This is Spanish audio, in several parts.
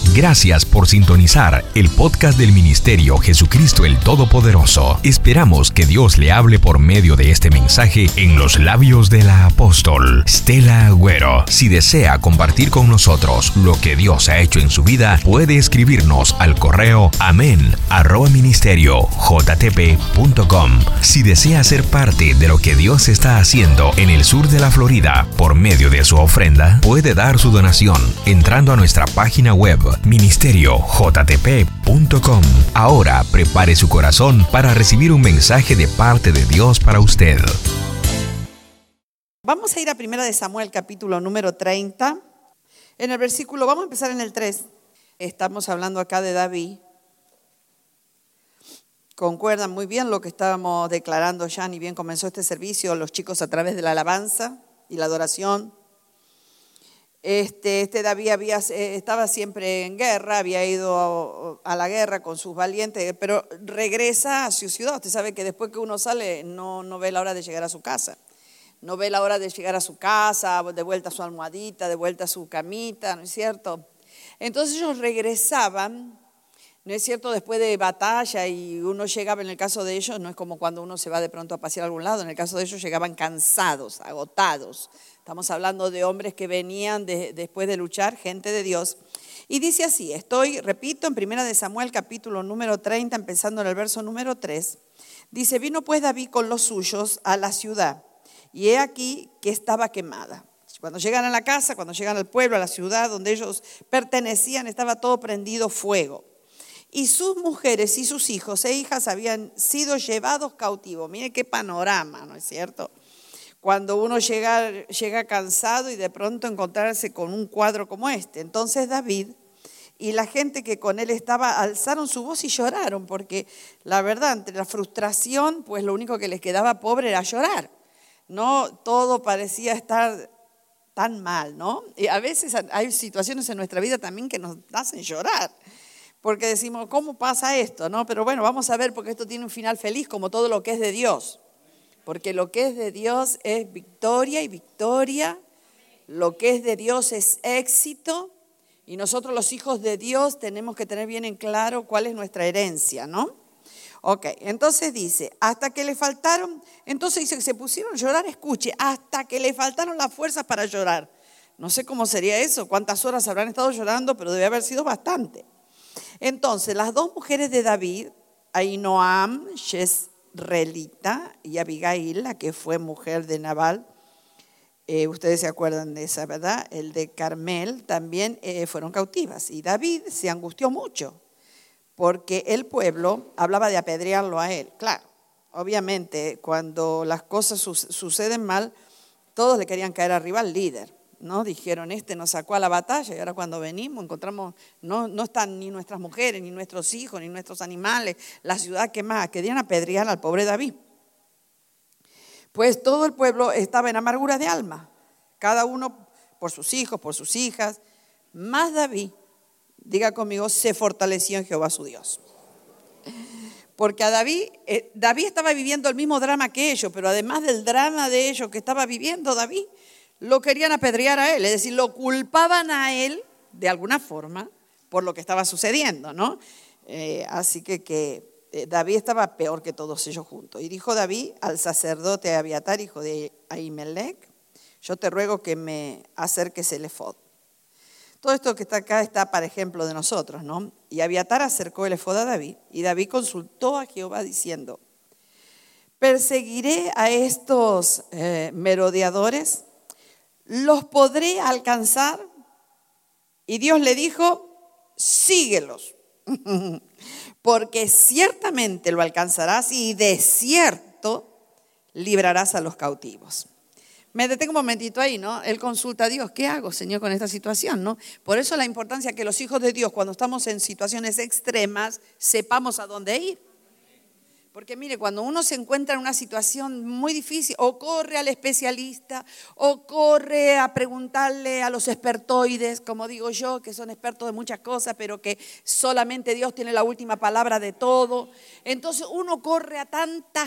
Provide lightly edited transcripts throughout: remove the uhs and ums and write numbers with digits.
Gracias por sintonizar el podcast del Ministerio Jesucristo el Todopoderoso. Esperamos que Dios le hable por medio de este mensaje en los labios de la apóstol Stella Agüero. Si desea compartir con nosotros lo que Dios ha hecho en su vida, puede escribirnos al correo amen@ministeriojtp.com. Si desea ser parte de lo que Dios está haciendo en el sur de la Florida por medio de su ofrenda, puede dar su donación entrando a nuestra página web ministeriojtp.com. Ahora prepare su corazón para recibir un mensaje de parte de Dios para usted. Vamos a ir a 1 de Samuel, capítulo número 30. En el versículo, vamos a empezar en el 3. Estamos hablando acá de David. Concuerdan muy bien lo que estábamos declarando ya, ni bien comenzó este servicio, los chicos a través de la alabanza y la adoración. David estaba siempre en guerra, había ido a la guerra con sus valientes, pero regresa a su ciudad. Usted sabe que después que uno sale no ve la hora de llegar a su casa. No ve la hora de llegar a su casa, de vuelta a su almohadita, de vuelta a su camita, ¿no es cierto? Entonces ellos regresaban, ¿no es cierto?, después de batalla, y uno llegaba, en el caso de ellos, no es como cuando uno se va de pronto a pasear a algún lado, en el caso de ellos llegaban cansados, agotados. Estamos hablando de hombres que venían después de luchar, gente de Dios. Y dice así, repito, en 1 de Samuel, capítulo número 30, empezando en el verso número 3, dice, vino pues David con los suyos a la ciudad, y he aquí que estaba quemada. Cuando llegan a la casa, cuando llegan al pueblo, a la ciudad donde ellos pertenecían, estaba todo prendido fuego. Y sus mujeres y sus hijos e hijas habían sido llevados cautivos. Mire qué panorama, ¿no es cierto? Cuando uno llega cansado y de pronto encontrarse con un cuadro como este. Entonces David y la gente que con él estaba alzaron su voz y lloraron, porque la verdad, entre la frustración, pues lo único que les quedaba pobre era llorar. No todo parecía estar tan mal, ¿no? Y a veces hay situaciones en nuestra vida también que nos hacen llorar. Porque decimos, ¿cómo pasa esto? ¿No? Pero bueno, vamos a ver, porque esto tiene un final feliz, como todo lo que es de Dios. Porque lo que es de Dios es victoria y victoria. Lo que es de Dios es éxito. Y nosotros los hijos de Dios tenemos que tener bien en claro cuál es nuestra herencia, ¿no? Ok, entonces dice, hasta que le faltaron, entonces dice que se pusieron a llorar, escuche, hasta que le faltaron las fuerzas para llorar. No sé cómo sería eso, cuántas horas habrán estado llorando, pero debe haber sido bastante. Entonces, las dos mujeres de David, Ahinoam, Jezreelita, y Abigail, la que fue mujer de Nabal, ustedes se acuerdan de esa, ¿verdad? El de Carmel, también fueron cautivas. Y David se angustió mucho, porque el pueblo hablaba de apedrearlo a él. Claro, obviamente, cuando las cosas suceden mal, todos le querían caer arriba al líder. ¿No? Dijeron, nos sacó a la batalla y ahora cuando venimos encontramos, no están ni nuestras mujeres, ni nuestros hijos, ni nuestros animales, la ciudad quemada. Querían apedrear al pobre David. Pues todo el pueblo estaba en amargura de alma, cada uno por sus hijos, por sus hijas. Más David, diga conmigo, se fortaleció en Jehová su Dios. Porque a David estaba viviendo el mismo drama que ellos, pero además del drama de ellos que estaba viviendo David, lo querían apedrear a él, es decir, lo culpaban a él de alguna forma por lo que estaba sucediendo, ¿no? Así que David estaba peor que todos ellos juntos. Y dijo David al sacerdote Abiatar, hijo de Ahimelech, yo te ruego que me acerques el efod. Todo esto que está acá está para ejemplo de nosotros, ¿no? Y Abiatar acercó el efod a David, y David consultó a Jehová diciendo, ¿perseguiré a estos merodeadores? ¿Los podré alcanzar? Y Dios le dijo, síguelos, porque ciertamente lo alcanzarás y de cierto librarás a los cautivos. Me detengo un momentito ahí, ¿no? Él consulta a Dios, ¿qué hago, Señor, con esta situación, no? Por eso la importancia que los hijos de Dios, cuando estamos en situaciones extremas, sepamos a dónde ir. Porque mire, cuando uno se encuentra en una situación muy difícil, o corre al especialista, o corre a preguntarle a los expertoides, como digo yo, que son expertos de muchas cosas, pero que solamente Dios tiene la última palabra de todo. Entonces uno corre a tantas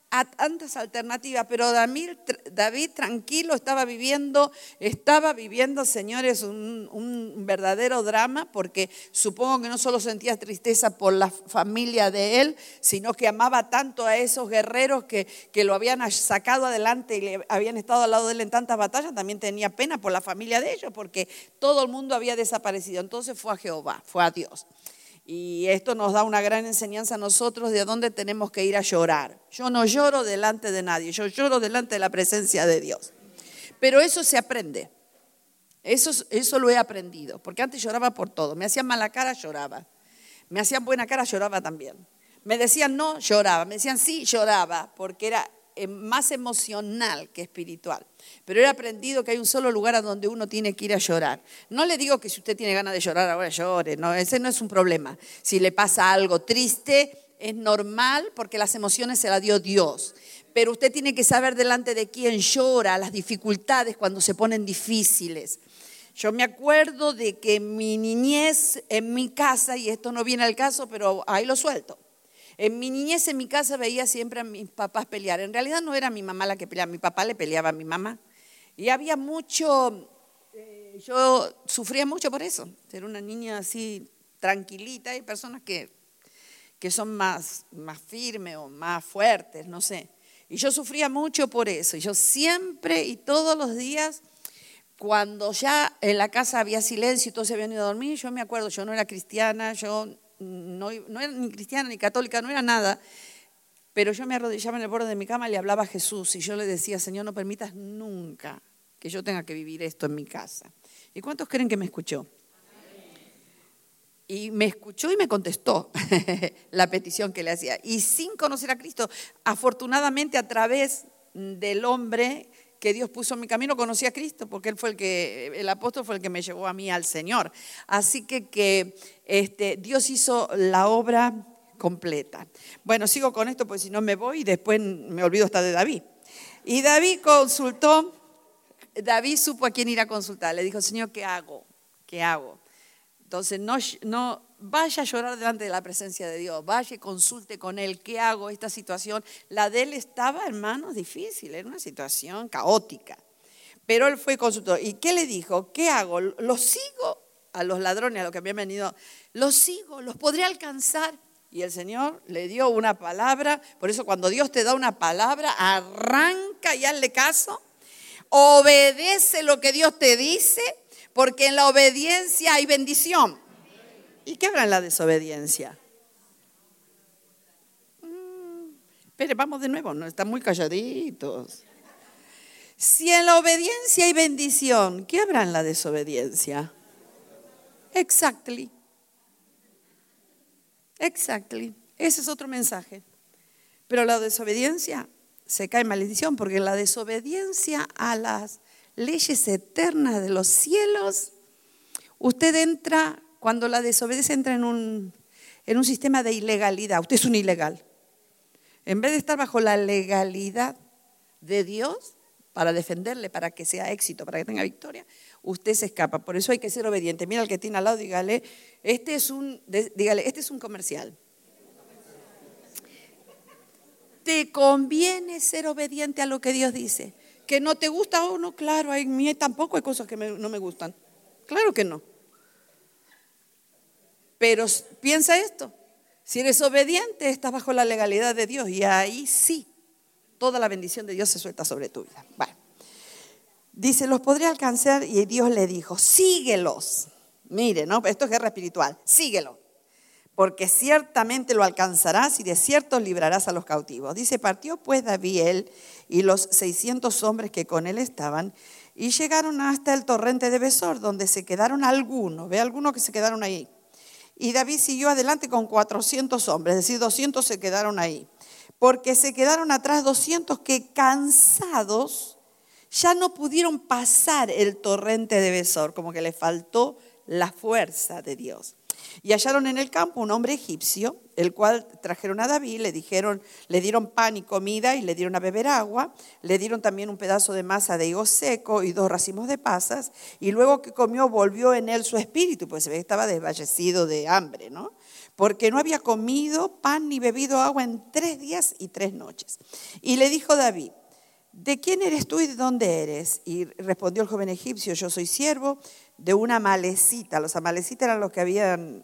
a tantas alternativas, pero David tranquilo estaba viviendo, señores, un verdadero drama, porque supongo que no solo sentía tristeza por la familia de él, sino que amaba tanto a esos guerreros que lo habían sacado adelante y le habían estado al lado de él en tantas batallas. También tenía pena por la familia de ellos, porque todo el mundo había desaparecido. Entonces fue a Jehová, fue a Dios. Y esto nos da una gran enseñanza a nosotros de a dónde tenemos que ir a llorar. Yo no lloro delante de nadie, yo lloro delante de la presencia de Dios. Pero eso se aprende, eso lo he aprendido, porque antes lloraba por todo. Me hacían mala cara, lloraba. Me hacían buena cara, lloraba también. Me decían no, lloraba. Me decían sí, lloraba, porque era más emocional que espiritual. Pero he aprendido que hay un solo lugar a donde uno tiene que ir a llorar. No le digo que si usted tiene ganas de llorar ahora llore, no, ese no es un problema. Si le pasa algo triste, es normal porque las emociones se las dio Dios. Pero usted tiene que saber delante de quién llora, las dificultades cuando se ponen difíciles. Yo me acuerdo de que en mi niñez, en mi casa, y esto no viene al caso, pero ahí lo suelto. En mi niñez, en mi casa, veía siempre a mis papás pelear. En realidad no era mi mamá la que peleaba, mi papá le peleaba a mi mamá. Y había mucho, yo sufría mucho por eso. Era una niña así tranquilita. Hay personas que son más firmes o más fuertes, no sé. Y yo sufría mucho por eso. Y yo siempre y todos los días, cuando ya en la casa había silencio y todos se habían ido a dormir, yo me acuerdo, yo no era cristiana, yo no era ni cristiana ni católica, no era nada, pero yo me arrodillaba en el borde de mi cama y le hablaba a Jesús y yo le decía, Señor, no permitas nunca que yo tenga que vivir esto en mi casa. ¿Y cuántos creen que me escuchó? Y me escuchó y me contestó la petición que le hacía. Y sin conocer a Cristo, afortunadamente a través del hombre que Dios puso en mi camino, conocí a Cristo, porque el apóstol fue el que me llevó a mí al Señor. Así que Dios hizo la obra completa. Bueno, sigo con esto, porque si no me voy y después me olvido hasta de David. Y David supo a quién ir a consultar. Le dijo, Señor, ¿qué hago? ¿Qué hago? Entonces, no vaya a llorar delante de la presencia de Dios, vaya y consulte con Él, ¿qué hago? Esta situación, la de él estaba, hermanos, difícil, era una situación caótica. Pero él fue y consultó. ¿Y qué le dijo? ¿Qué hago? ¿Los sigo a los ladrones, a los que habían venido? ¿Los sigo? ¿Los podré alcanzar? Y el Señor le dio una palabra. Por eso cuando Dios te da una palabra, arranca y hazle caso. Obedece lo que Dios te dice, porque en la obediencia hay bendición. ¿Y qué habrá en la desobediencia? Pero vamos de nuevo, no están muy calladitos. Si en la obediencia hay bendición, ¿qué habrá en la desobediencia? Exactly. Ese es otro mensaje. Pero la desobediencia se cae en maldición, porque en la desobediencia a las leyes eternas de los cielos, usted entra, cuando la desobediencia entra en un sistema de ilegalidad. Usted es un ilegal. En vez de estar bajo la legalidad de Dios para defenderle, para que sea éxito, para que tenga victoria, usted se escapa. Por eso hay que ser obediente. Mira al que tiene al lado, dígale, este es un comercial. Te conviene ser obediente a lo que Dios dice. ¿Que no te gusta o no? Claro, a mí tampoco hay cosas que no me gustan. Claro que no. Pero piensa esto, si eres obediente, estás bajo la legalidad de Dios y ahí sí, toda la bendición de Dios se suelta sobre tu vida. Bueno, dice, los podré alcanzar, y Dios le dijo, síguelos. Mire, ¿no? Esto es guerra espiritual, síguelo, porque ciertamente lo alcanzarás y de cierto librarás a los cautivos. Dice, partió pues David él y los 600 hombres que con él estaban y llegaron hasta el torrente de Besor, donde se quedaron algunos, ve algunos que se quedaron ahí. Y David siguió adelante con 400 hombres, es decir, 200 se quedaron ahí. Porque se quedaron atrás 200 que cansados ya no pudieron pasar el torrente de Besor, como que les faltó la fuerza de Dios. Y hallaron en el campo un hombre egipcio, el cual trajeron a David, le dieron pan y comida y le dieron a beber agua, le dieron también un pedazo de masa de higo seco y 2 racimos de pasas, y luego que comió volvió en él su espíritu, pues se ve que estaba desfallecido de hambre, ¿no? Porque no había comido pan ni bebido agua en 3 días y 3 noches. Y le dijo David: ¿de quién eres tú y de dónde eres? Y respondió el joven egipcio: yo soy siervo de una amalecita. Los amalecitas eran los que habían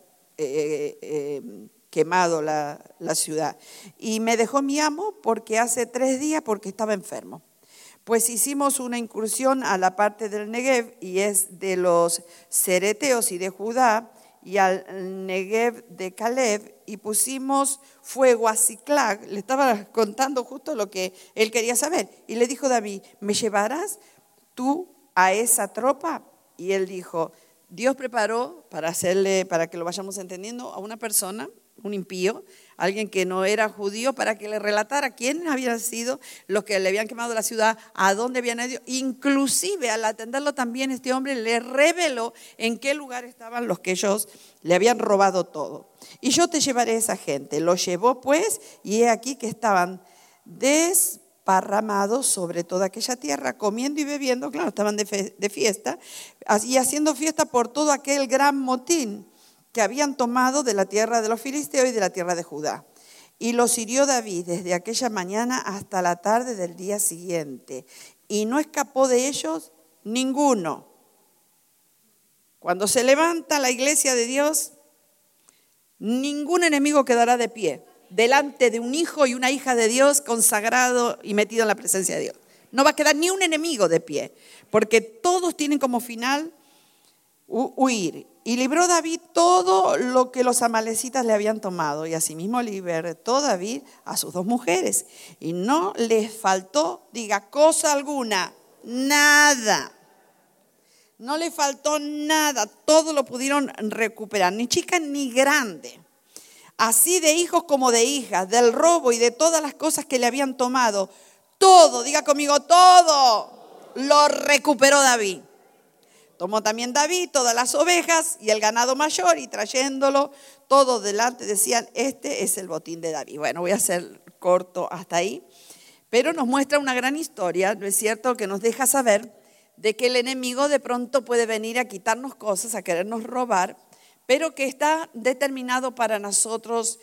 quemado la ciudad. Y me dejó mi amo porque hace 3 días porque estaba enfermo. Pues hicimos una incursión a la parte del Negev, y es de los cereteos y de Judá, y al Negev de Caleb, y pusimos fuego a Siclag. Le estaba contando justo lo que él quería saber. Y le dijo David: ¿me llevarás tú a esa tropa? Y él dijo: Dios preparó para que lo vayamos entendiendo, a una persona, un impío, alguien que no era judío, para que le relatara quiénes habían sido los que le habían quemado la ciudad, a dónde habían ido. Inclusive al atenderlo también, este hombre le reveló en qué lugar estaban los que ellos le habían robado todo. Y yo te llevaré a esa gente. Lo llevó pues, y he aquí que estaban desparramados sobre toda aquella tierra, comiendo y bebiendo, claro, estaban de fiesta, y haciendo fiesta por todo aquel gran motín que habían tomado de la tierra de los filisteos y de la tierra de Judá. Y los hirió David desde aquella mañana hasta la tarde del día siguiente, y no escapó de ellos ninguno. Cuando se levanta la iglesia de Dios, ningún enemigo quedará de pie delante de un hijo y una hija de Dios consagrado y metido en la presencia de Dios. No va a quedar ni un enemigo de pie, porque todos tienen como final huir. Y libró David todo lo que los amalecitas le habían tomado, y asimismo libertó David a sus 2 mujeres. Y no les faltó, diga, cosa alguna, nada. No le faltó nada, todo lo pudieron recuperar, ni chica ni grande. Así de hijos como de hijas, del robo y de todas las cosas que le habían tomado. Todo, diga conmigo, todo lo recuperó David. Tomó también David todas las ovejas y el ganado mayor, y trayéndolo todo delante decían: este es el botín de David. Bueno, voy a hacer corto hasta ahí, pero nos muestra una gran historia, ¿no es cierto?, que nos deja saber de que el enemigo de pronto puede venir a quitarnos cosas, a querernos robar, pero que está determinado para nosotros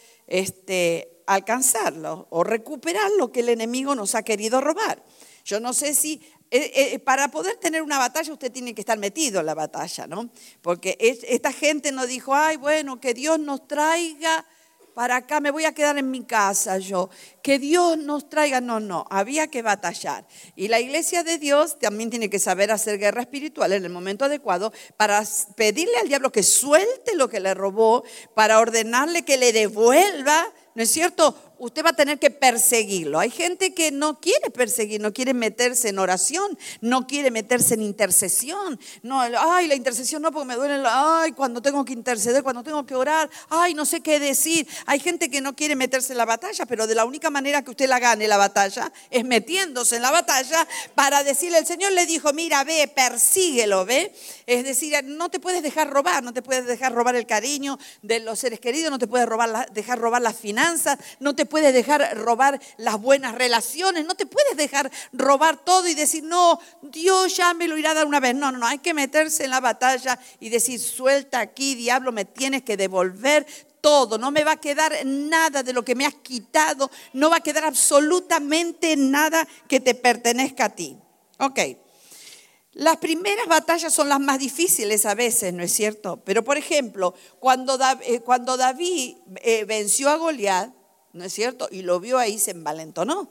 alcanzarlo o recuperar lo que el enemigo nos ha querido robar. Yo no sé si para poder tener una batalla usted tiene que estar metido en la batalla, ¿no? Porque esta gente no dijo: ay, bueno, que Dios nos traiga para acá, me voy a quedar en mi casa yo. Que Dios nos traiga. No, había que batallar. Y la iglesia de Dios también tiene que saber hacer guerra espiritual en el momento adecuado para pedirle al diablo que suelte lo que le robó, para ordenarle que le devuelva, ¿no es cierto? Usted va a tener que perseguirlo. Hay gente que no quiere perseguir, no quiere meterse en oración, no quiere meterse en intercesión. No, ay, la intercesión no, porque me duele, ay, cuando tengo que interceder, cuando tengo que orar, ay, no sé qué decir. Hay gente que no quiere meterse en la batalla, pero de la única manera que usted la gane la batalla es metiéndose en la batalla para decirle: el Señor le dijo, mira, ve, persíguelo, ve. Es decir, no te puedes dejar robar, no te puedes dejar robar el cariño de los seres queridos, no te puedes dejar robar las finanzas, no te puedes dejar robar las buenas relaciones, no te puedes dejar robar todo y decir: no, Dios ya me lo irá a dar una vez. No, hay que meterse en la batalla y decir: suelta aquí, diablo, me tienes que devolver todo, no me va a quedar nada de lo que me has quitado, no va a quedar absolutamente nada que te pertenezca a ti. Ok. Las primeras batallas son las más difíciles a veces, ¿no es cierto? Pero por ejemplo, cuando David venció a Goliat, ¿no es cierto?, y lo vio ahí, se envalentonó.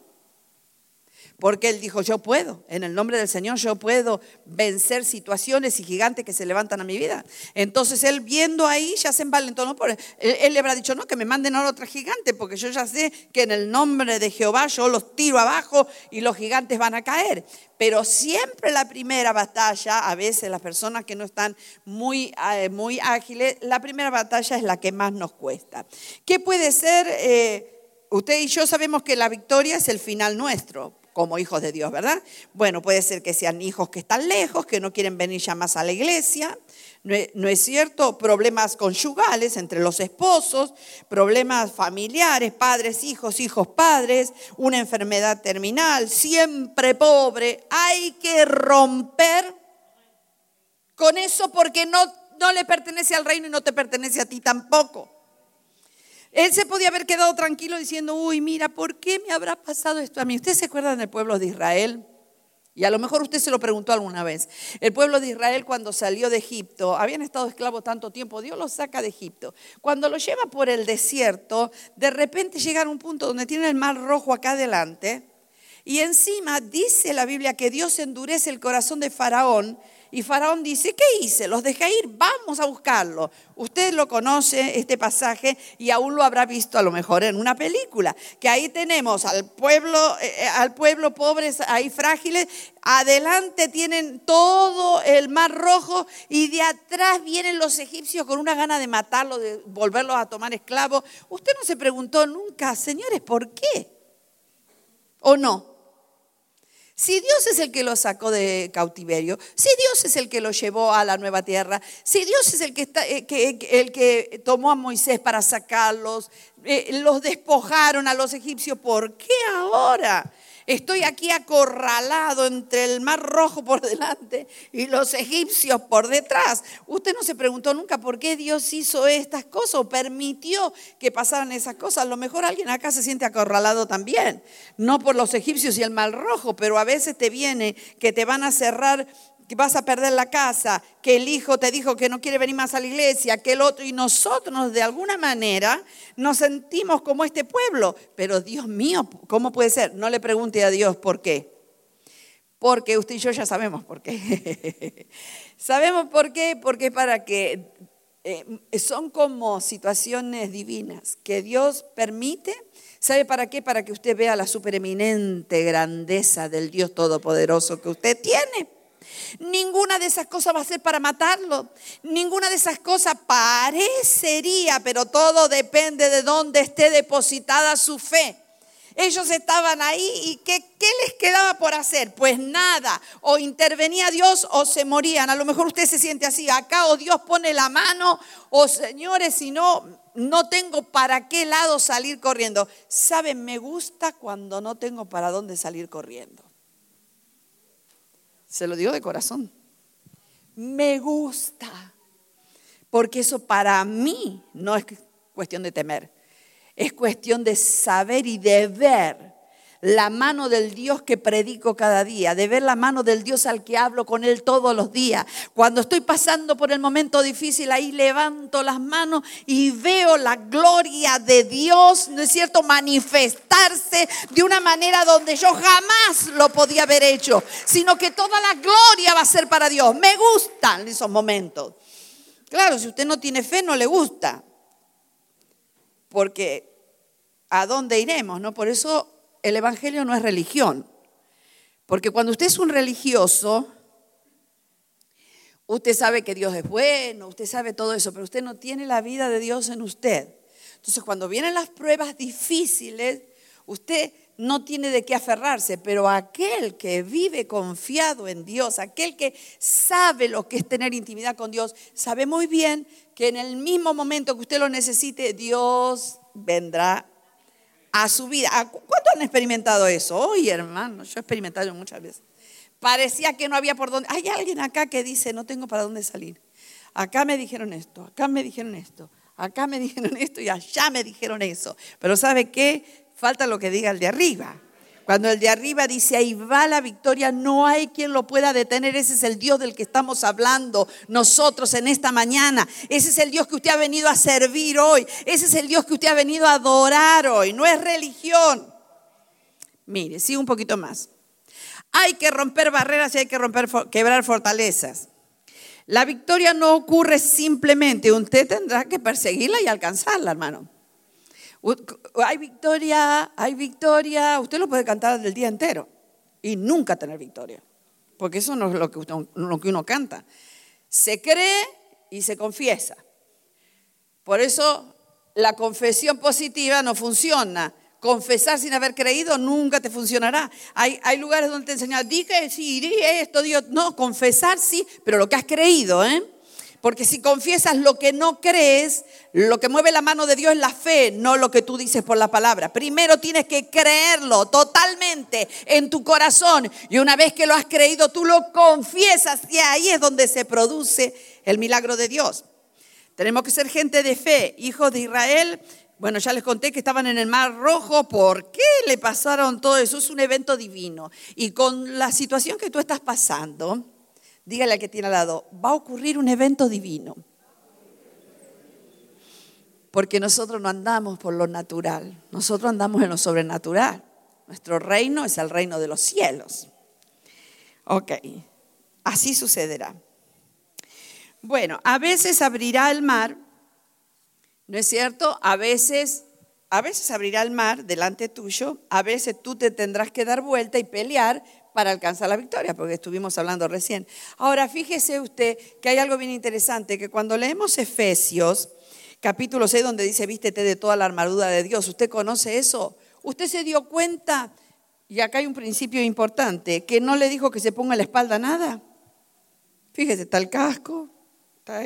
Porque él dijo: yo puedo, en el nombre del Señor yo puedo vencer situaciones y gigantes que se levantan a mi vida. Entonces él, viendo ahí, ya se envalentonó. Él le habrá dicho: no, que me manden ahora otra gigante, porque yo ya sé que en el nombre de Jehová yo los tiro abajo y los gigantes van a caer. Pero siempre la primera batalla, a veces las personas que no están muy ágiles, la primera batalla es la que más nos cuesta. ¿Qué puede ser? Usted y yo sabemos que la victoria es el final nuestro como hijos de Dios, ¿verdad? Bueno, puede ser que sean hijos que están lejos, que no quieren venir ya más a la iglesia, ¿No es cierto? Problemas conyugales entre los esposos, problemas familiares, padres, hijos, hijos, padres, una enfermedad terminal, siempre pobre. Hay que romper con eso porque no le pertenece al reino y no te pertenece a ti tampoco. Él se podía haber quedado tranquilo diciendo, uy, mira, ¿por qué me habrá pasado esto a mí? ¿Ustedes se acuerdan del pueblo de Israel? Y a lo mejor usted se lo preguntó alguna vez. El pueblo de Israel cuando salió de Egipto, habían estado esclavos tanto tiempo, Dios los saca de Egipto. Cuando los lleva por el desierto, de repente llegan a un punto donde tienen el mar Rojo acá adelante. Y encima dice la Biblia que Dios endurece el corazón de Faraón. Y Faraón dice, ¿qué hice? ¿Los dejé ir? Vamos a buscarlo. Usted lo conoce, este pasaje, y aún lo habrá visto a lo mejor en una película. Que ahí tenemos al pueblo pobres, ahí frágiles. Adelante tienen todo el mar Rojo y de atrás vienen los egipcios con una gana de matarlos, de volverlos a tomar esclavos. Usted no se preguntó nunca, señores, ¿por qué? ¿O no? Si Dios es el que lo sacó de cautiverio, si Dios es el que lo llevó a la nueva tierra, si Dios es el que tomó a Moisés para sacarlos, los despojaron a los egipcios, ¿por qué ahora estoy aquí acorralado entre el mar Rojo por delante y los egipcios por detrás? Usted no se preguntó nunca por qué Dios hizo estas cosas o permitió que pasaran esas cosas. A lo mejor alguien acá se siente acorralado también, no por los egipcios y el mar Rojo, pero a veces te viene que te van a cerrar, que vas a perder la casa, que el hijo te dijo que no quiere venir más a la iglesia, que el otro, y nosotros de alguna manera nos sentimos como este pueblo. Pero Dios mío, ¿cómo puede ser? No le pregunte a Dios por qué. Porque usted y yo ya sabemos por qué. ¿Sabemos por qué? Porque para que son como situaciones divinas que Dios permite. ¿Sabe para qué? Para que usted vea la supereminente grandeza del Dios Todopoderoso que usted tiene. Ninguna de esas cosas va a ser para matarlo. Ninguna de esas cosas parecería, pero todo depende de dónde esté depositada su fe. Ellos estaban ahí y ¿qué les quedaba por hacer? Pues nada, o intervenía Dios o se morían. A lo mejor usted se siente así, acá o Dios pone la mano o señores, si no tengo para qué lado salir corriendo. ¿Saben? Me gusta cuando no tengo para dónde salir corriendo. Se lo digo de corazón. Me gusta. Porque eso para mí no es cuestión de temer. Es cuestión de saber y de ver la mano del Dios que predico cada día. De ver la mano del Dios al que hablo con Él todos los días. Cuando estoy pasando por el momento difícil, ahí levanto las manos y veo la gloria de Dios, ¿no es cierto?, manifestarse de una manera donde yo jamás lo podía haber hecho, sino que toda la gloria va a ser para Dios. Me gustan esos momentos. Claro, si usted no tiene fe, no le gusta. Porque ¿a dónde iremos? ¿No? Por eso el evangelio no es religión. Porque cuando usted es un religioso, usted sabe que Dios es bueno, usted sabe todo eso, pero usted no tiene la vida de Dios en usted. Entonces, cuando vienen las pruebas difíciles, usted no tiene de qué aferrarse, pero aquel que vive confiado en Dios, aquel que sabe lo que es tener intimidad con Dios, sabe muy bien que en el mismo momento que usted lo necesite, Dios vendrá a su vida. ¿Cuántos han experimentado eso? Oye, hermano, yo he experimentado muchas veces. Parecía que no había por dónde. Hay alguien acá que dice, no tengo para dónde salir. Acá me dijeron esto, acá me dijeron esto, acá me dijeron esto y allá me dijeron eso. Pero ¿sabe qué? Falta lo que diga el de arriba. Cuando el de arriba dice, ahí va la victoria, no hay quien lo pueda detener. Ese es el Dios del que estamos hablando nosotros en esta mañana. Ese es el Dios que usted ha venido a servir hoy. Ese es el Dios que usted ha venido a adorar hoy. No es religión. Mire, sigue un poquito más. Hay que romper barreras y hay que quebrar fortalezas. La victoria no ocurre simplemente. Usted tendrá que perseguirla y alcanzarla, hermano. Hay victoria, hay victoria. Usted lo puede cantar el día entero y nunca tener victoria, porque eso no es lo que uno canta. Se cree y se confiesa. Por eso la confesión positiva no funciona. Confesar sin haber creído nunca te funcionará. Hay lugares donde te enseñan, dije sí, di esto, Dios. No, confesar sí, pero lo que has creído, Porque si confiesas lo que no crees, lo que mueve la mano de Dios es la fe, no lo que tú dices por la palabra. Primero tienes que creerlo totalmente en tu corazón. Y una vez que lo has creído, tú lo confiesas y ahí es donde se produce el milagro de Dios. Tenemos que ser gente de fe, hijos de Israel. Bueno, ya les conté que estaban en el Mar Rojo. ¿Por qué le pasaron todo eso? Es un evento divino. Y con la situación que tú estás pasando, dígale al que tiene al lado, va a ocurrir un evento divino. Porque nosotros no andamos por lo natural, nosotros andamos en lo sobrenatural. Nuestro reino es el reino de los cielos. Ok, así sucederá. Bueno, a veces abrirá el mar, ¿no es cierto? A veces abrirá el mar delante tuyo, a veces tú te tendrás que dar vuelta y pelear para alcanzar la victoria, porque estuvimos hablando recién. Ahora, fíjese usted que hay algo bien interesante, que cuando leemos Efesios, capítulo 6, donde dice, vístete de toda la armadura de Dios, ¿usted conoce eso? ¿Usted se dio cuenta? Y acá hay un principio importante, que no le dijo que se ponga en la espalda nada. Fíjese, está el casco, está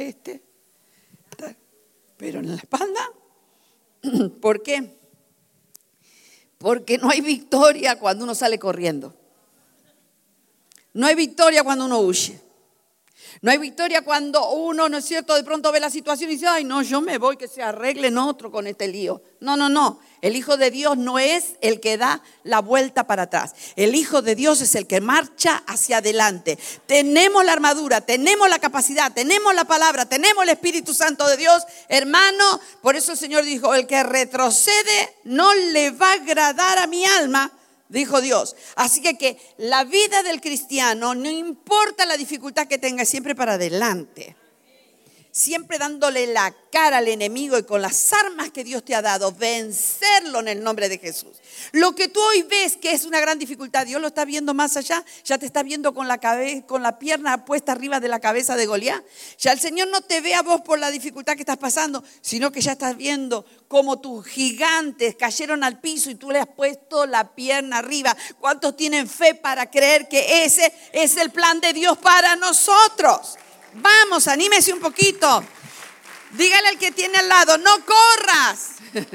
pero en la espalda. ¿Por qué? Porque no hay victoria cuando uno sale corriendo. No hay victoria cuando uno huye. No hay victoria cuando uno, ¿no es cierto?, de pronto ve la situación y dice, ay, no, yo me voy, que se arreglen otro con este lío. No. El Hijo de Dios no es el que da la vuelta para atrás. El Hijo de Dios es el que marcha hacia adelante. Tenemos la armadura, tenemos la capacidad, tenemos la palabra, tenemos el Espíritu Santo de Dios. Hermano, por eso el Señor dijo, el que retrocede no le va a agradar a mi alma, dijo Dios. Así que la vida del cristiano, no importa la dificultad que tenga, siempre para adelante. Siempre dándole la cara al enemigo y con las armas que Dios te ha dado, vencerlo en el nombre de Jesús. Lo que tú hoy ves que es una gran dificultad, Dios lo está viendo más allá, ya te está viendo con la pierna puesta arriba de la cabeza de Goliat. Ya el Señor no te ve a vos por la dificultad que estás pasando, sino que ya estás viendo cómo tus gigantes cayeron al piso y tú le has puesto la pierna arriba. ¿Cuántos tienen fe para creer que ese es el plan de Dios para nosotros? Vamos, anímese un poquito. Dígale al que tiene al lado, no corras.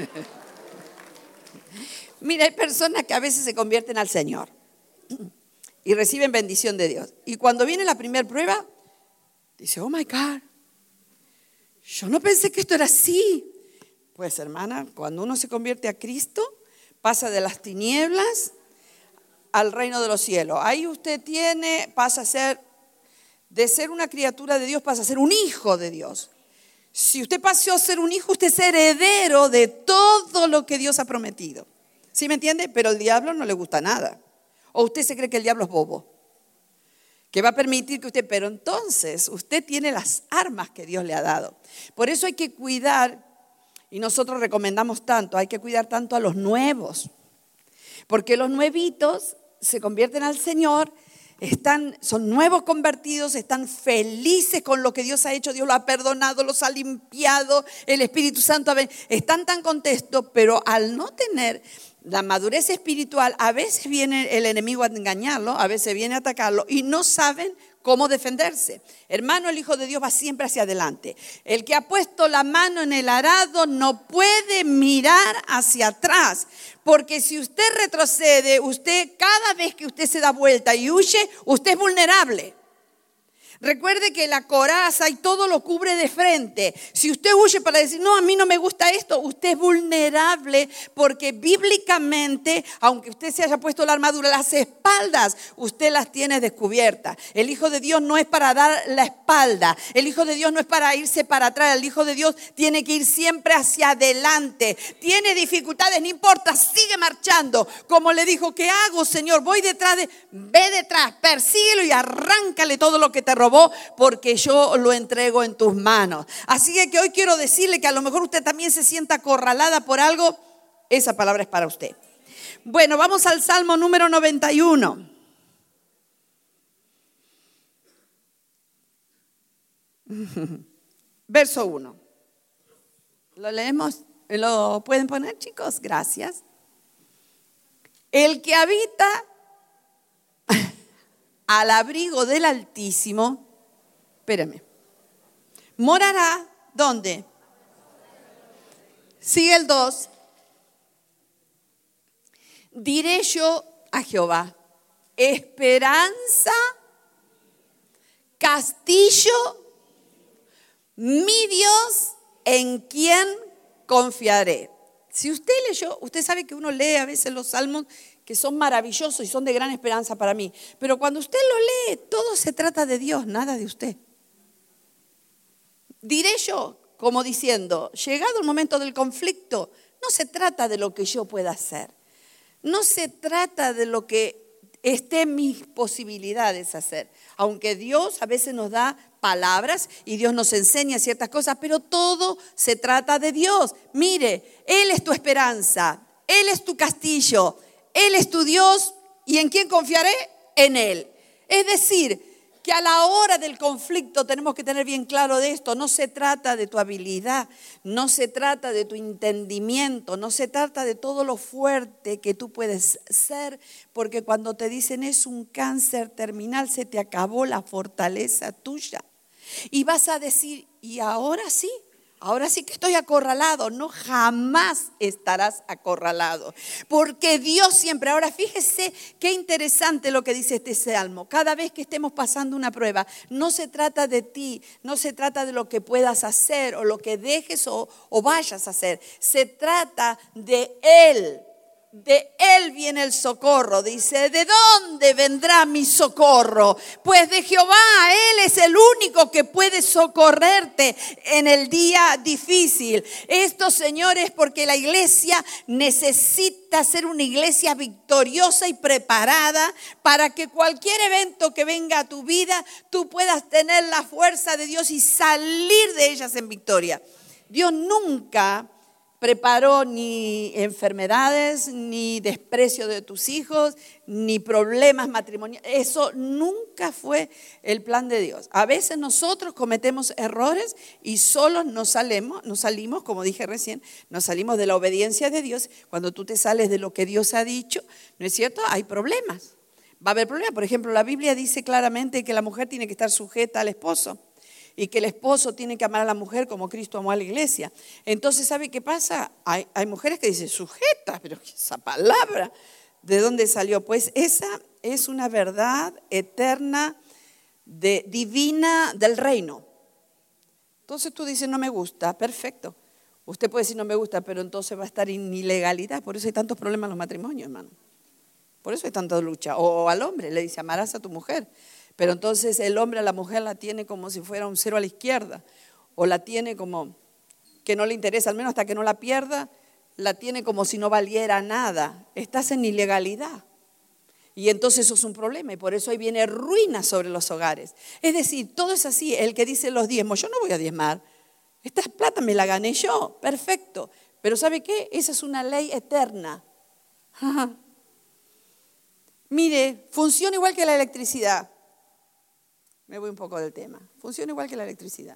Mira, hay personas que a veces se convierten al Señor y reciben bendición de Dios. Y cuando viene la primera prueba, dice, oh my God, yo no pensé que esto era así. Pues hermana, cuando uno se convierte a Cristo, pasa de las tinieblas al reino de los cielos. Ahí usted pasa a ser, de ser una criatura de Dios, pasa a ser un hijo de Dios. Si usted pasó a ser un hijo, usted es heredero de todo lo que Dios ha prometido. ¿Sí me entiende? Pero al diablo no le gusta nada. O usted se cree que el diablo es bobo, que va a permitir que usted, pero entonces usted tiene las armas que Dios le ha dado. Por eso hay que cuidar, y nosotros recomendamos tanto, hay que cuidar tanto a los nuevos. Porque los nuevitos se convierten al Señor, son nuevos convertidos, están felices con lo que Dios ha hecho, Dios los ha perdonado, los ha limpiado, el Espíritu Santo, están tan contentos, pero al no tener la madurez espiritual, a veces viene el enemigo a engañarlo, a veces viene a atacarlo y no saben cómo defenderse. Hermano, el Hijo de Dios va siempre hacia adelante. El que ha puesto la mano en el arado no puede mirar hacia atrás, porque si usted retrocede, cada vez que usted se da vuelta y huye, usted es vulnerable. Recuerde que la coraza y todo lo cubre de frente. Si usted huye para decir, no, a mí no me gusta esto, usted es vulnerable, porque bíblicamente, aunque usted se haya puesto la armadura, las espaldas usted las tiene descubiertas. El Hijo de Dios no es para dar la espalda. El Hijo de Dios no es para irse para atrás. El Hijo de Dios tiene que ir siempre hacia adelante. Tiene dificultades, no importa, sigue marchando. Como le dijo, ¿qué hago, Señor? Ve detrás, persíguelo y arráncale todo lo que te robó, porque yo lo entrego en tus manos. Así que hoy quiero decirle que a lo mejor usted también se sienta acorralada por algo. Esa palabra es para usted. Bueno, vamos al Salmo número 91. Verso 1. ¿Lo leemos? ¿Lo pueden poner, chicos? Gracias. El que habita al abrigo del Altísimo, espérame, Morará, ¿dónde? Sigue el 2. Diré yo a Jehová, esperanza, castillo, mi Dios, en quien confiaré. Si usted leyó, usted sabe que uno lee a veces los salmos que son maravillosos y son de gran esperanza para mí. Pero cuando usted lo lee, todo se trata de Dios, nada de usted. Diré yo, como diciendo, llegado el momento del conflicto, no se trata de lo que yo pueda hacer. No se trata de lo que esté en mis posibilidades hacer. Aunque Dios a veces nos da palabras y Dios nos enseña ciertas cosas, pero todo se trata de Dios. Mire, Él es tu esperanza, Él es tu castillo, Él es tu Dios. ¿Y en quién confiaré? En Él. Es decir, que a la hora del conflicto tenemos que tener bien claro de esto. No se trata de tu habilidad, no se trata de tu entendimiento, no se trata de todo lo fuerte que tú puedes ser, porque cuando te dicen es un cáncer terminal, se te acabó la fortaleza tuya. Y vas a decir, ¿y ahora sí? Ahora sí que estoy acorralado. No, jamás estarás acorralado. Porque Dios siempre. Ahora fíjese qué interesante lo que dice este salmo. Cada vez que estemos pasando una prueba, no se trata de ti, no se trata de lo que puedas hacer o lo que dejes o vayas a hacer. Se trata de Él. De Él viene el socorro. Dice, ¿de dónde vendrá mi socorro? Pues de Jehová. Él es el único que puede socorrerte en el día difícil. Esto, señores, porque la iglesia necesita ser una iglesia victoriosa y preparada para que cualquier evento que venga a tu vida, tú puedas tener la fuerza de Dios y salir de ellas en victoria. Dios nunca preparó ni enfermedades, ni desprecio de tus hijos, ni problemas matrimoniales. Eso nunca fue el plan de Dios. A veces nosotros cometemos errores y solos nos salimos, como dije recién, nos salimos de la obediencia de Dios. Cuando tú te sales de lo que Dios ha dicho, ¿no es cierto? Hay problemas. Va a haber problemas. Por ejemplo, la Biblia dice claramente que la mujer tiene que estar sujeta al esposo. Y que el esposo tiene que amar a la mujer como Cristo amó a la iglesia. Entonces, ¿sabe qué pasa? Hay mujeres que dicen, sujeta, pero esa palabra, ¿de dónde salió? Pues esa es una verdad eterna, divina del reino. Entonces tú dices, no me gusta, perfecto. Usted puede decir, no me gusta, pero entonces va a estar en ilegalidad. Por eso hay tantos problemas en los matrimonios, hermano. Por eso hay tanta lucha. O al hombre le dice, amarás a tu mujer. Pero entonces el hombre a la mujer la tiene como si fuera un cero a la izquierda, o la tiene como que no le interesa, al menos hasta que no la pierda, la tiene como si no valiera nada. Estás en ilegalidad. Y entonces eso es un problema y por eso ahí viene ruina sobre los hogares. Es decir, todo es así. El que dice los diezmos, yo no voy a diezmar. Esta plata me la gané yo, perfecto. Pero ¿sabe qué? Esa es una ley eterna. Mire, funciona igual que la electricidad. Me voy un poco del tema. Funciona igual que la electricidad.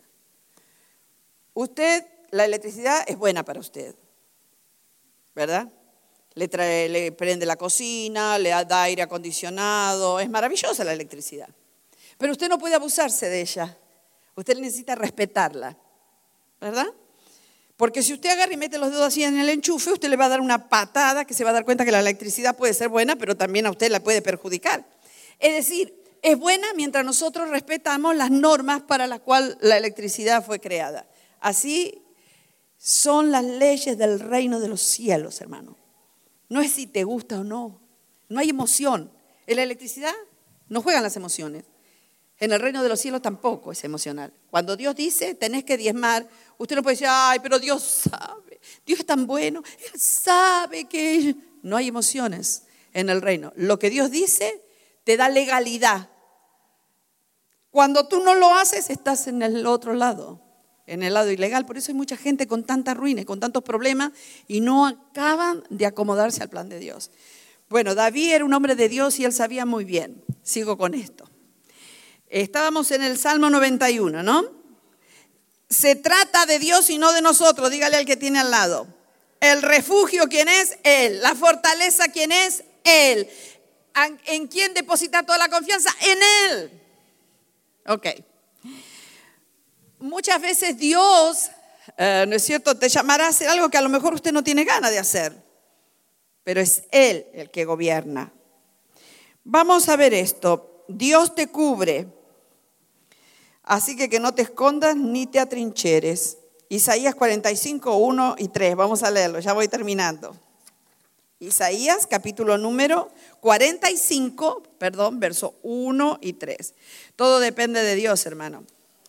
La electricidad es buena para usted, ¿verdad? Le prende la cocina, le da aire acondicionado. Es maravillosa la electricidad. Pero usted no puede abusarse de ella. Usted necesita respetarla, ¿verdad? Porque si usted agarra y mete los dedos así en el enchufe, usted le va a dar una patada que se va a dar cuenta que la electricidad puede ser buena, pero también a usted la puede perjudicar. Es decir, es buena mientras nosotros respetamos las normas para las cuales la electricidad fue creada. Así son las leyes del reino de los cielos, hermano. No es si te gusta o no. No hay emoción. En la electricidad no juegan las emociones. En el reino de los cielos tampoco es emocional. Cuando Dios dice, tenés que diezmar, usted no puede decir, ay, pero Dios sabe. Dios es tan bueno. Él sabe que no hay emociones en el reino. Lo que Dios dice te da legalidad. Cuando tú no lo haces, estás en el otro lado, en el lado ilegal. Por eso hay mucha gente con tanta ruina y con tantos problemas y no acaban de acomodarse al plan de Dios. Bueno, David era un hombre de Dios y él sabía muy bien. Sigo con esto. Estábamos en el Salmo 91, ¿no? Se trata de Dios y no de nosotros. Dígale al que tiene al lado. El refugio, ¿quién es? Él. La fortaleza, ¿quién es? Él. ¿En quién depositar toda la confianza? En Él. Ok. muchas veces Dios, ¿no es cierto?, te llamará a hacer algo que a lo mejor usted no tiene ganas de hacer, pero es Él el que gobierna. Vamos a ver esto. Dios te cubre, así que no te escondas ni te atrincheres. Isaías 45, 1 y 3. Vamos a leerlo, ya voy terminando. Isaías, capítulo número 45, verso 1 y 3. Todo depende de Dios, hermano.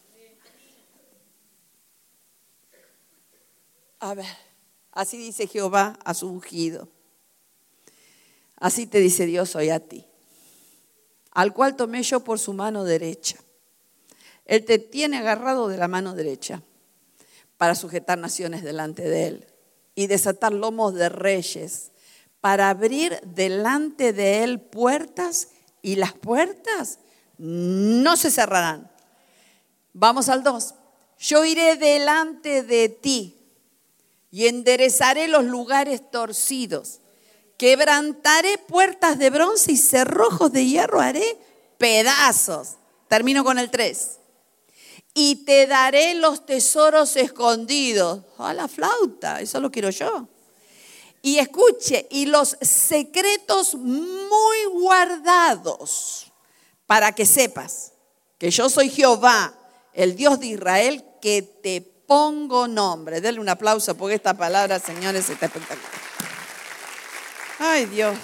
A ver, así dice Jehová a su ungido. Así te dice Dios hoy a ti, al cual tomé yo por su mano derecha. Él te tiene agarrado de la mano derecha para sujetar naciones delante de Él y desatar lomos de reyes, para abrir delante de Él puertas, y las puertas no se cerrarán. Vamos al 2. Yo iré delante de ti y enderezaré los lugares torcidos. Quebrantaré puertas de bronce y cerrojos de hierro haré pedazos. Termino con el 3. Y te daré los tesoros escondidos. A la flauta, eso lo quiero yo. Y escuche, y los secretos muy guardados, para que sepas que yo soy Jehová, el Dios de Israel, que te pongo nombre. Denle un aplauso porque esta palabra, señores, está espectacular. Ay, Dios.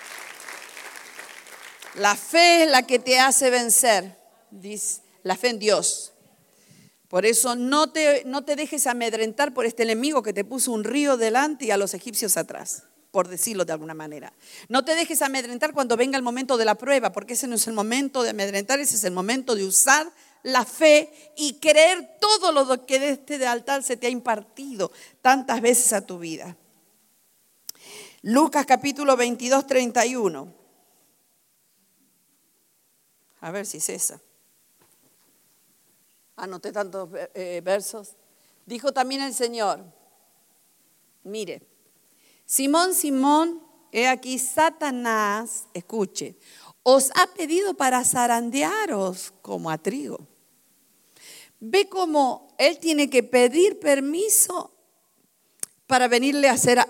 La fe es la que te hace vencer, dice, la fe en Dios. Por eso no te dejes amedrentar por este enemigo que te puso un río delante y a los egipcios atrás, por decirlo de alguna manera. No te dejes amedrentar cuando venga el momento de la prueba, porque ese no es el momento de amedrentar, ese es el momento de usar la fe y creer todo lo que de este altar se te ha impartido tantas veces a tu vida. Lucas capítulo 22, 31. A ver si es esa. Anoté tantos versos. Dijo también el Señor, mire, Simón, Simón, he aquí Satanás, escuche, os ha pedido para zarandearos como a trigo. Ve cómo él tiene que pedir permiso para venir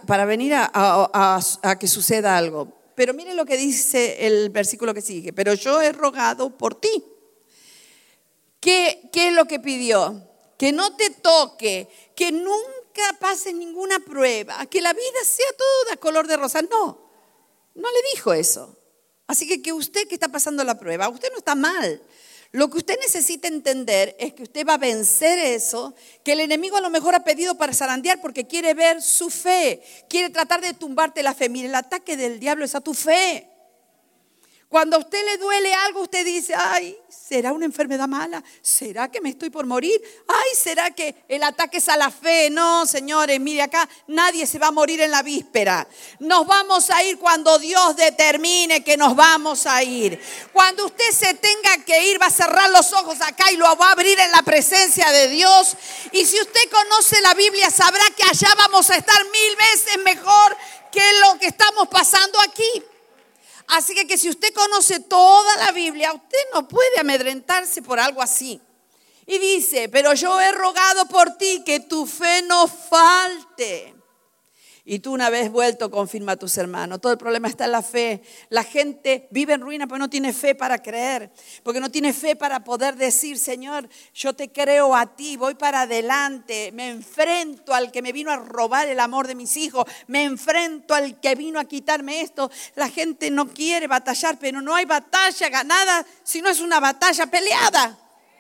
a que suceda algo. Pero mire lo que dice el versículo que sigue. Pero yo he rogado por ti. ¿Qué es lo que pidió? Que no te toque, que nunca pases ninguna prueba, que la vida sea toda color de rosa. No le dijo eso. Así que usted que está pasando la prueba, usted no está mal. Lo que usted necesita entender es que usted va a vencer eso, que el enemigo a lo mejor ha pedido para zarandear porque quiere ver su fe, quiere tratar de tumbarte la fe. Mire, el ataque del diablo es a tu fe. Cuando a usted le duele algo, usted dice, ay, ¿será una enfermedad mala? ¿Será que me estoy por morir? Ay, ¿será que el ataque es a la fe? No, señores, mire acá, nadie se va a morir en la víspera. Nos vamos a ir cuando Dios determine que nos vamos a ir. Cuando usted se tenga que ir, va a cerrar los ojos acá y lo va a abrir en la presencia de Dios. Y si usted conoce la Biblia, sabrá que allá vamos a estar 1000 veces mejor que lo que estamos pasando aquí. Así que si usted conoce toda la Biblia, usted no puede amedrentarse por algo así. Y dice, pero yo he rogado por ti que tu fe no falte. Y tú una vez vuelto, confirma a tus hermanos. Todo el problema está en la fe. La gente vive en ruina porque no tiene fe para creer. Porque no tiene fe para poder decir, Señor, yo te creo a ti, voy para adelante. Me enfrento al que me vino a robar el amor de mis hijos. Me enfrento al que vino a quitarme esto. La gente no quiere batallar, pero no hay batalla ganada si no es una batalla peleada.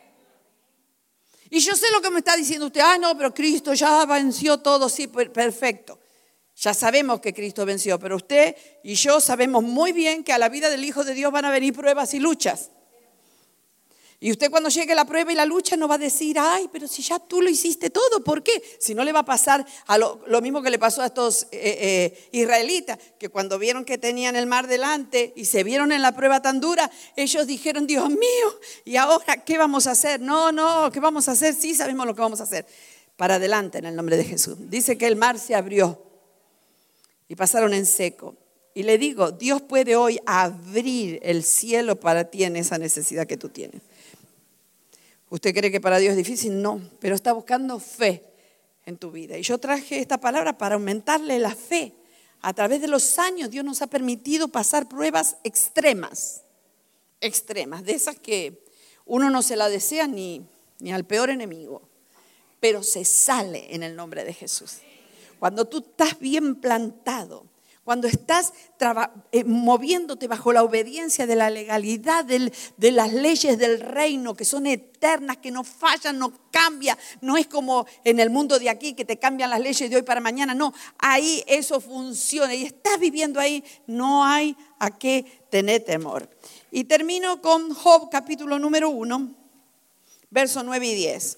Y yo sé lo que me está diciendo usted. No, pero Cristo ya venció todo. Sí, perfecto. Ya sabemos que Cristo venció, pero usted y yo sabemos muy bien que a la vida del Hijo de Dios van a venir pruebas y luchas. Y usted cuando llegue la prueba y la lucha no va a decir, ay, pero si ya tú lo hiciste todo, ¿por qué? Si no le va a pasar a lo mismo que le pasó a estos israelitas, que cuando vieron que tenían el mar delante y se vieron en la prueba tan dura, ellos dijeron, Dios mío, ¿y ahora qué vamos a hacer? No, ¿qué vamos a hacer? Sí, sabemos lo que vamos a hacer. Para adelante en el nombre de Jesús. Dice que el mar se abrió. Y pasaron en seco. Y le digo, Dios puede hoy abrir el cielo para ti en esa necesidad que tú tienes. ¿Usted cree que para Dios es difícil? No, pero está buscando fe en tu vida. Y yo traje esta palabra para aumentarle la fe. A través de los años Dios nos ha permitido pasar pruebas extremas, de esas que uno no se la desea ni al peor enemigo, pero se sale en el nombre de Jesús. Cuando tú estás bien plantado, cuando estás moviéndote bajo la obediencia de la legalidad de las leyes del reino, que son eternas, que no fallan, no cambian. No es como en el mundo de aquí que te cambian las leyes de hoy para mañana. No, ahí eso funciona y estás viviendo ahí. No hay a qué tener temor. Y termino con Job capítulo número 1, versos 9 y 10.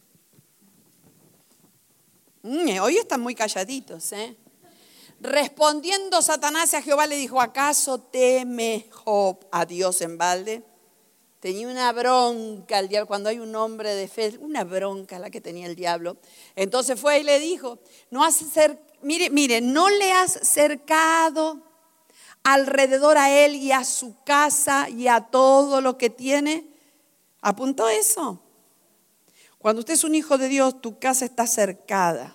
Hoy están muy calladitos, Respondiendo Satanás a Jehová le dijo: ¿acaso teme Job a Dios en balde? Tenía una bronca el diablo. Cuando hay un hombre de fe, una bronca la que tenía el diablo. Entonces fue y le dijo: mire, no le has cercado alrededor a él y a su casa y a todo lo que tiene. ¿Apuntó eso? Cuando usted es un hijo de Dios, tu casa está cercada.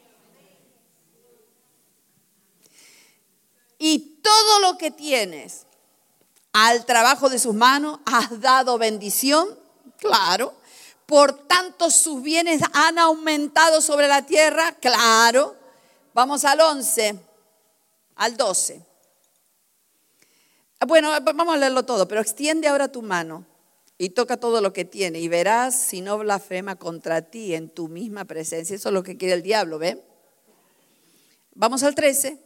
Y todo lo que tienes, al trabajo de sus manos, has dado bendición, claro. Por tanto, sus bienes han aumentado sobre la tierra, claro. Vamos al 11, al 12. Bueno, vamos a leerlo todo, pero extiende ahora tu mano y toca todo lo que tiene y verás si no blasfema contra ti en tu misma presencia. Eso es lo que quiere el diablo, ¿ven? Vamos al 13.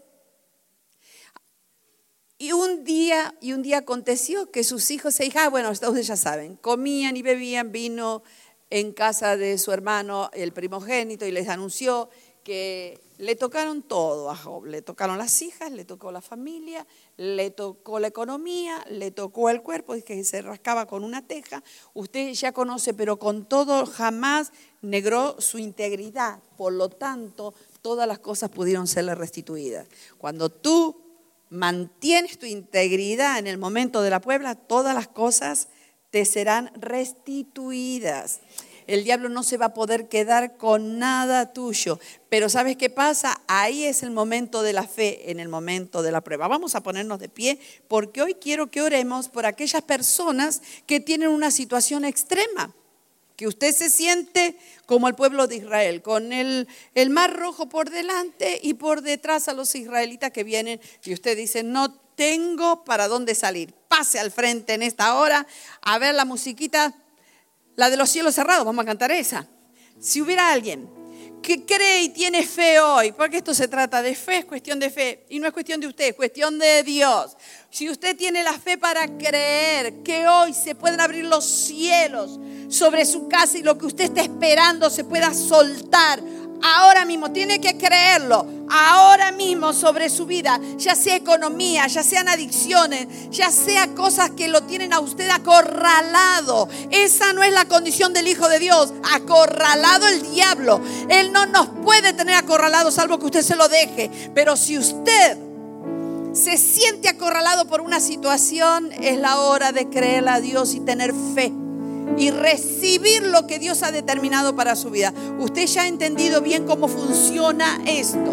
Y un día aconteció que sus hijos e hijas, bueno, ustedes ya saben, comían y bebían vino en casa de su hermano, el primogénito, y les anunció que le tocaron todo a Job. Le tocaron las hijas, le tocó la familia, le tocó la economía, le tocó el cuerpo, es que se rascaba con una teja. Usted ya conoce, pero con todo jamás negó su integridad. Por lo tanto, todas las cosas pudieron serle restituidas. Cuando tú mantienes tu integridad en el momento de la prueba, todas las cosas te serán restituidas. El diablo no se va a poder quedar con nada tuyo. Pero ¿sabes qué pasa? Ahí es el momento de la fe, en el momento de la prueba. Vamos a ponernos de pie porque hoy quiero que oremos por aquellas personas que tienen una situación extrema. Que usted se siente como el pueblo de Israel, con el mar rojo por delante y por detrás a los israelitas que vienen. Y usted dice: no tengo para dónde salir. Pase al frente en esta hora a ver la musiquita, la de los cielos cerrados. Vamos a cantar esa. Si hubiera alguien que cree y tiene fe hoy, porque esto se trata de fe, es cuestión de fe, y no es cuestión de usted, es cuestión de Dios. Si usted tiene la fe para creer que hoy se pueden abrir los cielos sobre su casa y lo que usted está esperando se pueda soltar ahora mismo, tiene que creerlo ahora mismo sobre su vida, ya sea economía, ya sean adicciones, ya sea cosas que lo tienen a usted acorralado. Esa no es la condición del Hijo de Dios, acorralado el diablo. Él no nos puede tener acorralados salvo que usted se lo deje. Pero si usted se siente acorralado por una situación, es la hora de creerle a Dios y tener fe y recibir lo que Dios ha determinado para su vida. Usted ya ha entendido bien cómo funciona esto.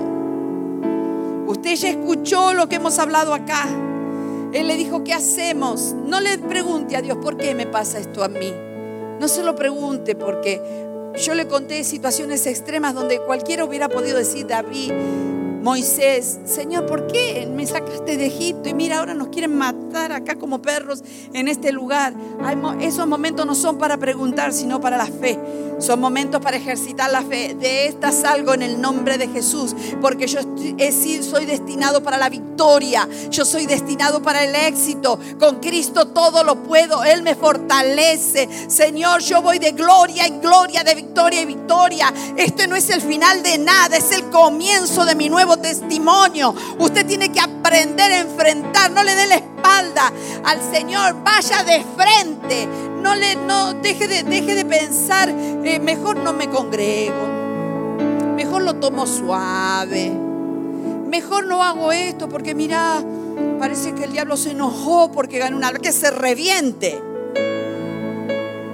Usted ya escuchó lo que hemos hablado acá. Él le dijo: ¿qué hacemos? No le pregunte a Dios: ¿por qué me pasa esto a mí? No se lo pregunte, porque yo le conté situaciones extremas donde cualquiera hubiera podido decir: David, Moisés, Señor, ¿por qué me sacaste de Egipto? Y mira, ahora nos quieren matar acá como perros en este lugar. Esos momentos no son para preguntar, sino para la fe. Son momentos para ejercitar la fe. De esta salgo en el nombre de Jesús, porque yo soy destinado para la victoria. Yo soy destinado para el éxito. Con Cristo todo lo puedo. Él me fortalece. Señor, yo voy de gloria en gloria, de victoria en victoria. Este no es el final de nada, es el comienzo de mi nuevo testimonio. Usted tiene que aprender a enfrentar. No le dé la espalda al Señor, vaya de frente. No deje de pensar: mejor no me congrego, mejor lo tomo suave, mejor no hago esto porque mira, parece que el diablo se enojó porque ganó una. Que se reviente.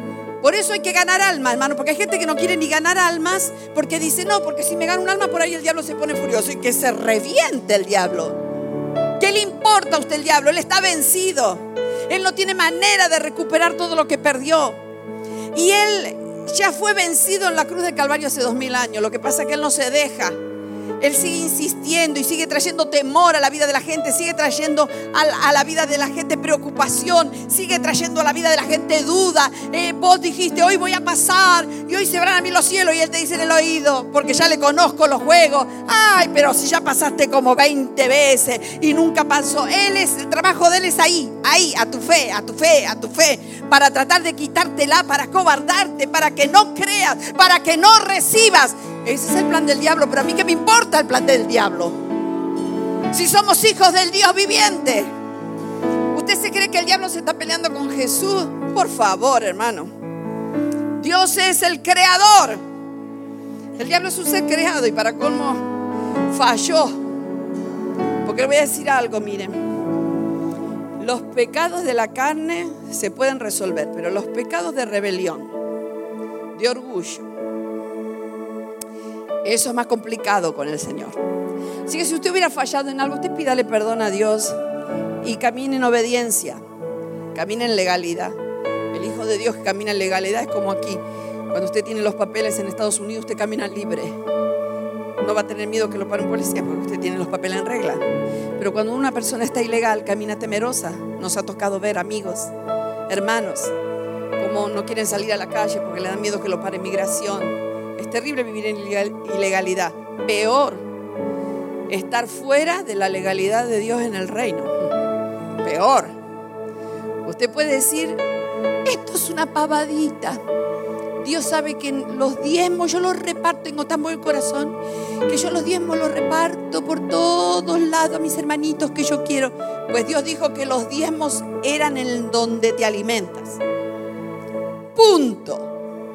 Por eso hay que ganar almas, hermano, porque hay gente que no quiere ni ganar almas, porque dice, no, porque si me gano un alma por ahí el diablo se pone furioso, y que se reviente el diablo. ¿Qué le importa a usted el diablo? Él está vencido. Él no tiene manera de recuperar todo lo que perdió. Y él ya fue vencido en la cruz del Calvario hace 2000 años. Lo que pasa es que él no se deja. Él sigue insistiendo y sigue trayendo temor a la vida de la gente, sigue trayendo a la vida de la gente preocupación, sigue trayendo a la vida de la gente duda. Vos dijiste, hoy voy a pasar y hoy se abran a mí los cielos, y él te dice en el oído, porque ya le conozco los juegos. Ay, pero si ya pasaste como 20 veces y nunca pasó. El trabajo de él es ahí, a tu fe, para tratar de quitártela, para cobardarte, para que no creas, para que no recibas. Ese es el plan del diablo, pero a mí qué me importa el plan del diablo. Si somos hijos del Dios viviente. ¿Usted se cree que el diablo se está peleando con Jesús? Por favor, hermano. Dios es el creador. El diablo es un ser creado y para colmo falló. Porque le voy a decir algo, miren. Los pecados de la carne se pueden resolver, pero los pecados de rebelión, de orgullo, eso es más complicado con el Señor. Así que si usted hubiera fallado en algo, usted pídale perdón a Dios y camine en obediencia, camine en legalidad. El Hijo de Dios que camina en legalidad es como aquí. Cuando usted tiene los papeles en Estados Unidos, usted camina libre. No va a tener miedo que lo pare un policía porque usted tiene los papeles en regla. Pero cuando una persona está ilegal, camina temerosa. Nos ha tocado ver amigos, hermanos, como no quieren salir a la calle porque le dan miedo que lo pare migración. Es terrible vivir en ilegalidad. Peor, estar fuera de la legalidad de Dios en el reino. Peor. Usted puede decir, esto es una pavadita. Dios sabe que los diezmos yo los reparto, tengo tan buen corazón, que yo los diezmos los reparto por todos lados a mis hermanitos que yo quiero. Pues Dios dijo que los diezmos eran en donde te alimentas. Punto.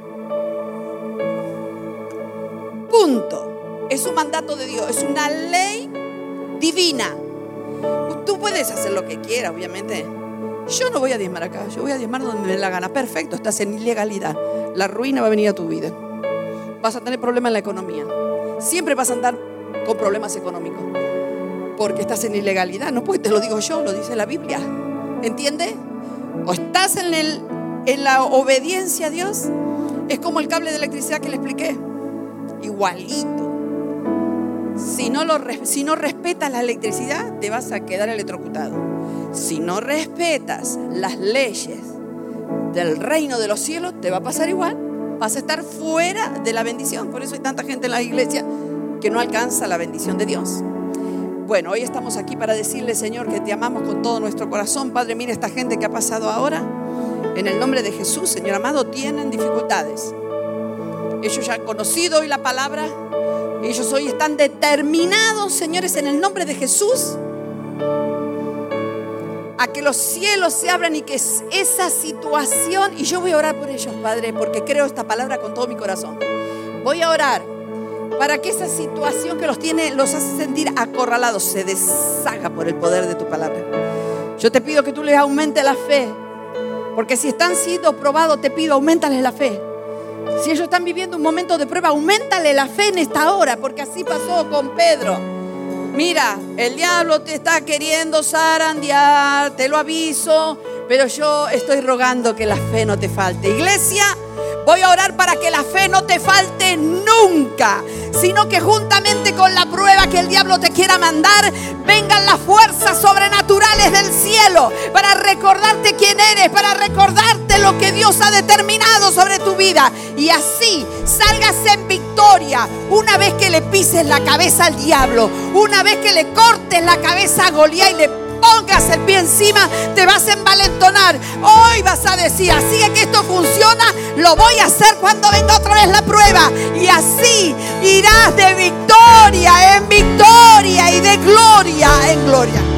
Es un mandato de Dios, es una ley divina. Tú puedes hacer lo que quieras, obviamente. Yo no voy a diezmar acá, yo voy a diezmar donde me dé la gana. Perfecto, estás en ilegalidad. La ruina va a venir a tu vida. Vas a tener problemas en la economía. Siempre vas a andar con problemas económicos porque estás en ilegalidad. No, pues te lo digo yo, lo dice la Biblia. ¿Entiendes? O estás en la obediencia a Dios. Es como el cable de electricidad que le expliqué. Igualito. Si no respetas la electricidad, te vas a quedar electrocutado. Si no respetas las leyes del reino de los cielos, te va a pasar igual. Vas a estar fuera de la bendición. Por eso hay tanta gente en la iglesia que no alcanza la bendición de Dios. Bueno, hoy estamos aquí para decirle, Señor, que te amamos con todo nuestro corazón. Padre, mira esta gente que ha pasado ahora. En el nombre de Jesús, Señor amado, tienen dificultades. Ellos ya han conocido hoy la palabra. Ellos hoy están determinados, señores, en el nombre de Jesús, a que los cielos se abran y que esa situación, y yo voy a orar por ellos, Padre, porque creo esta palabra con todo mi corazón. Voy a orar para que esa situación que los hace sentir acorralados, se deshaga por el poder de tu palabra. Yo te pido que tú les aumentes la fe, porque si están siendo probados, te pido, aumentales la fe. Si ellos están viviendo un momento de prueba, auméntale la fe en esta hora, porque así pasó con Pedro. Mira, el diablo te está queriendo zarandear, te lo aviso, pero yo estoy rogando que la fe no te falte. Iglesia, voy a orar para que la fe no te falte nunca, sino que juntamente con la prueba que el diablo te quiera mandar, vengan las fuerzas sobrenaturales del cielo para recordarte quién eres, para recordarte lo que Dios ha determinado sobre tu vida, y así salgas en victoria una vez que le pises la cabeza al diablo, una vez que le cortes la cabeza a Goliat y le pongas el pie encima, te vas a envalentonar. Hoy vas a decir, así es que esto funciona, lo voy a hacer cuando venga otra vez la prueba, y así irás de victoria en victoria y de gloria en gloria.